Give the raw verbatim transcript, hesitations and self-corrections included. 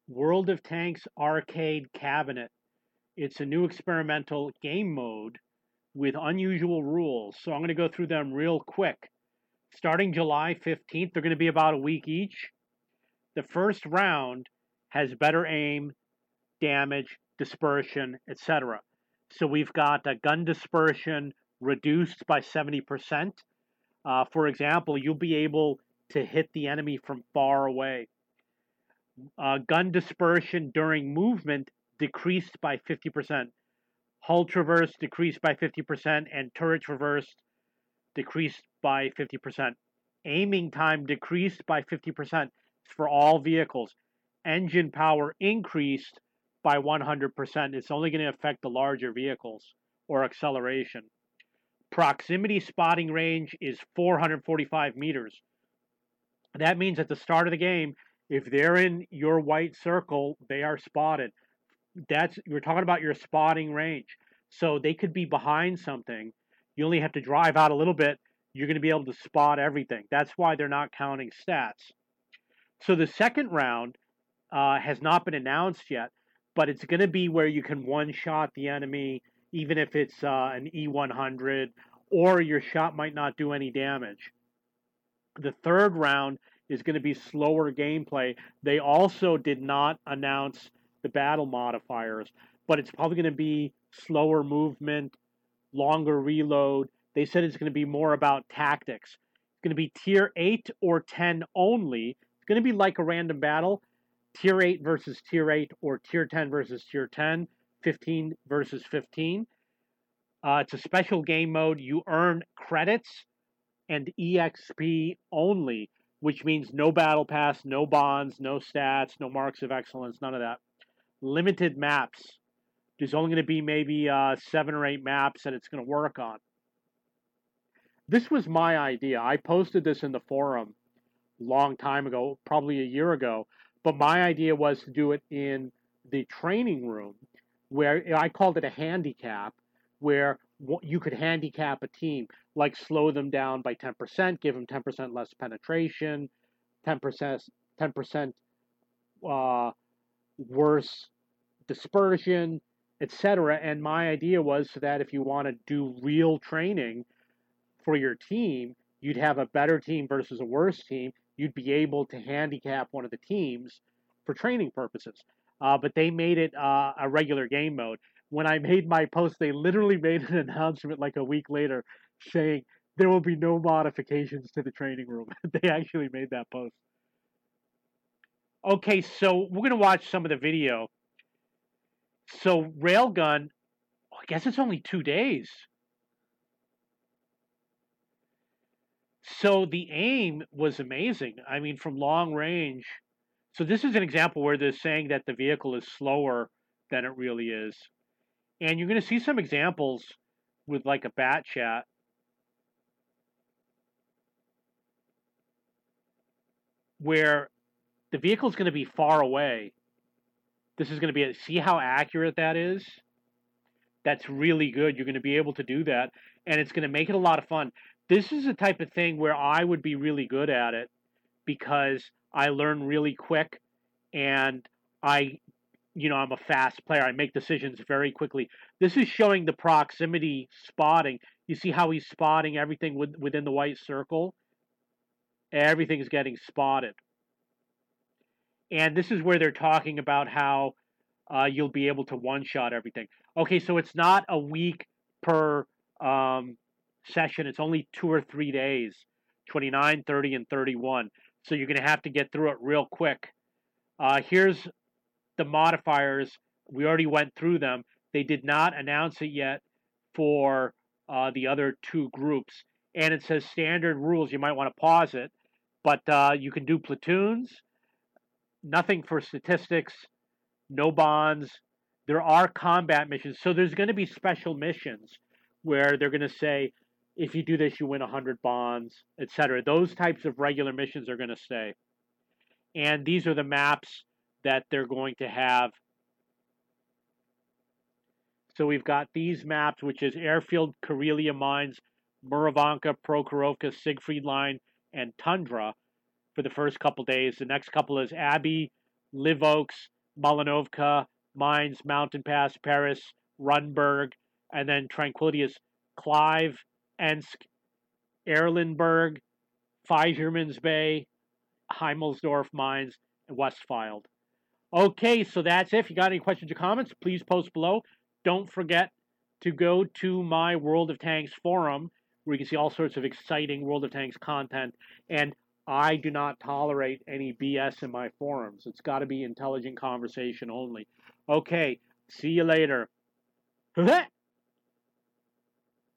World of Tanks Arcade Cabinet. It's a new experimental game mode with unusual rules. So I'm going to go through them real quick. Starting July fifteenth, they're going to be about a week each. The first round has better aim, damage, dispersion, et cetera. So we've got a gun dispersion reduced by seventy percent. Uh, for example, you'll be able to hit the enemy from far away. Uh, gun dispersion during movement decreased by fifty percent. Hull traverse decreased by fifty percent, and turret traverse decreased by fifty percent. Aiming time decreased by fifty percent for all vehicles. Engine power increased by one hundred percent. It's only going to affect the larger vehicles or acceleration. Proximity spotting range is four hundred forty-five meters. That means at the start of the game, if they're in your white circle, they are spotted. That's We're talking about your spotting range. So they could be behind something. You only have to drive out a little bit. You're going to be able to spot everything. That's why they're not counting stats. So the second round uh, has not been announced yet, but it's going to be where you can one-shot the enemy, even if it's uh, an E one hundred, or your shot might not do any damage. The third round is going to be slower gameplay. They also did not announce the battle modifiers, but it's probably going to be slower movement, longer reload. They said it's going to be more about tactics. It's going to be tier eight or ten only. It's going to be like a random battle, tier eight versus tier eight, or tier ten versus tier ten, fifteen versus fifteen. Uh, it's a special game mode. You earn credits and E X P only, which means no battle pass, no bonds, no stats, no marks of excellence, none of that. Limited maps. There's only going to be maybe uh, seven or eight maps that it's going to work on. This was my idea. I posted this in the forum a long time ago, probably a year ago, but my idea was to do it in the training room, where I called it a handicap, where you could handicap a team, like slow them down by ten percent, give them ten percent less penetration, ten percent, ten percent uh, worse dispersion, et cetera. And my idea was so that if you want to do real training for your team, you'd have a better team versus a worse team. You'd be able to handicap one of the teams for training purposes. Uh, but they made it uh, a regular game mode. When I made my post, they literally made an announcement like a week later saying there will be no modifications to the training room. They actually made that post. Okay, so we're going to watch some of the video. So Railgun, I guess it's only two days. So the aim was amazing. I mean, from long range. So this is an example where they're saying that the vehicle is slower than it really is. And you're going to see some examples with like a bat chat. Where the vehicle is going to be far away. This is going to be, a, see how accurate that is? That's really good. You're going to be able to do that. And it's going to make it a lot of fun. This is the type of thing where I would be really good at it because I learn really quick and I, you know, I'm a fast player. I make decisions very quickly. This is showing the proximity spotting. You see how he's spotting everything within the white circle? Everything is getting spotted. And this is where they're talking about how uh, you'll be able to one-shot everything. Okay, so it's not a week per um, session. It's only two or three days, twenty-nine, thirty, and thirty-one. So you're going to have to get through it real quick. Uh, here's the modifiers. We already went through them. They did not announce it yet for uh, the other two groups. And it says standard rules. You might want to pause it. But uh, you can do platoons. Nothing for statistics, no bonds. There are combat missions. So there's going to be special missions where they're going to say, if you do this, you win one hundred bonds, et cetera. Those types of regular missions are going to stay. And these are the maps that they're going to have. So we've got these maps, which is Airfield, Karelia Mines, Muravanka, Prokhorovka, Siegfried Line, and Tundra for the first couple days. The next couple is Abbey, Live Oaks, Malinovka, Mines, Mountain Pass, Paris, Runberg, and then Tranquility is Clive, Ensk, Erlenberg, Feigermans Bay, Heimelsdorf Mines, and Westfield. Okay, so that's it. If you got any questions or comments, please post below. Don't forget to go to my World of Tanks forum, where you can see all sorts of exciting World of Tanks content. And I do not tolerate any B S in my forums. It's got to be intelligent conversation only. Okay, see you later.